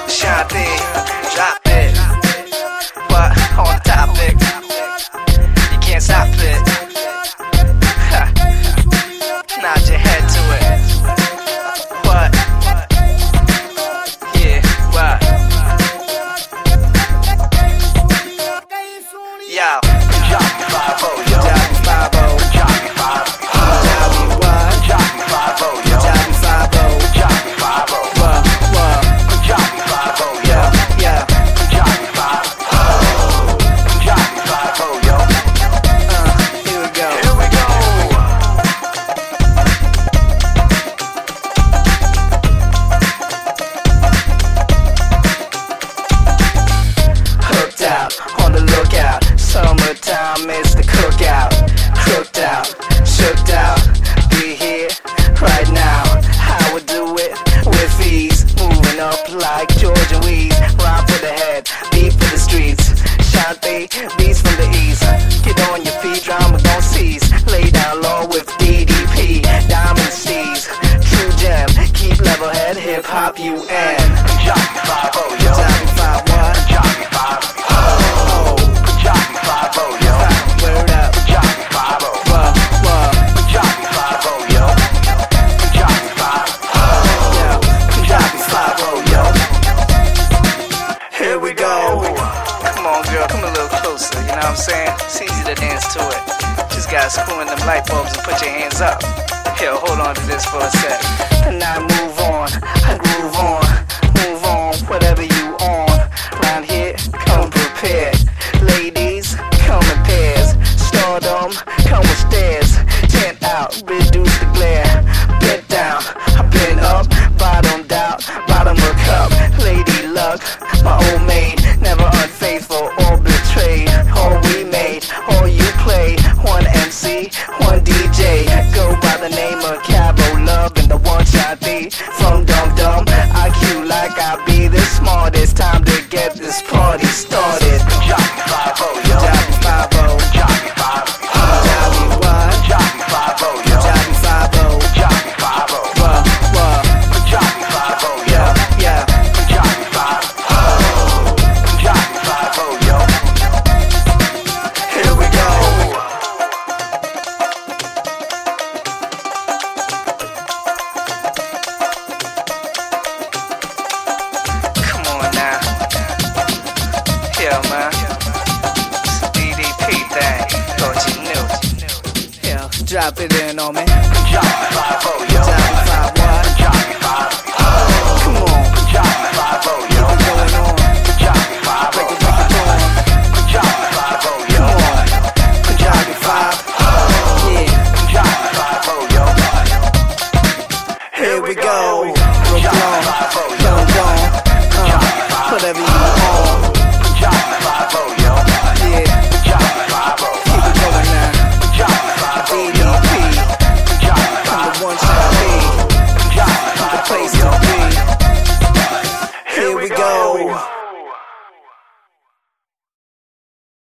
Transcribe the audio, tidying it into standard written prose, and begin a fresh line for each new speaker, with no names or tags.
Shanti, drop it. What on topic? You can't stop it. Ha. Nod your head to it. What? Yeah, what? Yo,
Drop 5-0, yo.
drop 5-0.
Drop 5-0.
Tell me what?
Drop 5-0, yo.
Drop 5-0.
Drop 5-0.
What?
Drop 5-0, yo.
Yeah, yeah.
Drop 5-0. Drop 5-0, yo.
Here we go.
Here we go.
Hooked out, on the lookout. Summertime is the cookout. Crooked out, shooked out. Be here right now. How we do it with ease. Moving up like Georgia weeds. Rhyme for the head, beat for the streets. Shanti, beats from the east. Get on your feet, drama gon' cease. Lay down low with DDP. Diamond C's, true gem. Keep level head, hip hop UN.
Drop 5-0, yo.
Tell me 5-1.
Drop 5-0. Drop 5-0, yo.
Word up.
Drop 5-0.
What?
Drop 5-0, yo. Drop 5-0.
Yeah.
Drop 5-0, yo.
Here we go. Come on, girl, come a little closer. You know what I'm saying? It's easy to dance to it. Just gotta screw in them light bulbs and put your hands up. Here, hold on to this for a sec. And I move on, I groove on, move on, whatever you on. Round here, come prepared. Ladies, come in pairs. Stardom, come with stairs. Tent out, reduce the glare. Bent down, I've been up, bottomed out, bottom of cup. Lady luck, my old maid, never unfaithful or betrayed. All we made, all you played. One MC, one DJ. Go by the name of Cabo Love and the one Shanti from Dum Dum. IQ like I be the smartest. Time to get this party started.
Drop 5-0, yo.
Drop 5-0.
Drop 5-0.
Tell me what?
Drop 5-0, yo.
Drop 5-0.
Drop 5-0.
What?
Drop 5-0, yo.
Yeah, yeah.
Drop 5-0. Drop 5-0, yo.
Here we go. Come on now. Yeah, man. It's a DDP thing. Thought you knew. Yeah, drop it in on me.